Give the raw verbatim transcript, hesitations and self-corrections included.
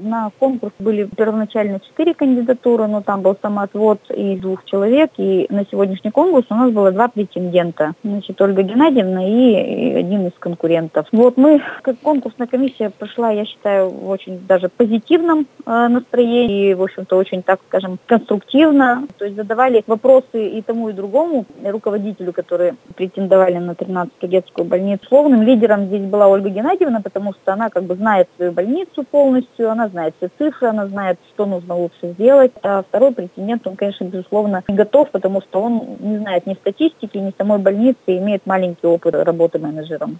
на конкурс были первоначально четыре кандидатуры, но там был самоотвод из двух человек, и на сегодняшний конкурс у нас было два претендента. Значит, Ольга Геннадьевна и один из конкурентов. Вот мы, как конкурсная комиссия, прошла, я считаю, в очень даже позитивном э, настроении, и, в общем-то, очень, так скажем, конструктивно. То есть задавали вопросы и тому, и другому руководителю, которые претендовали на тринадцатую детскую больницу. Словным лидером здесь была Ольга Геннадьевна, потому что она как бы знает свою больницу полностью, она знает все цифры, она знает, что нужно лучше сделать. А второй претендент, он, конечно, безусловно, не готов, потому что он не знает ни статистики, ни самой больницы, и имеет маленький опыт работы менеджером.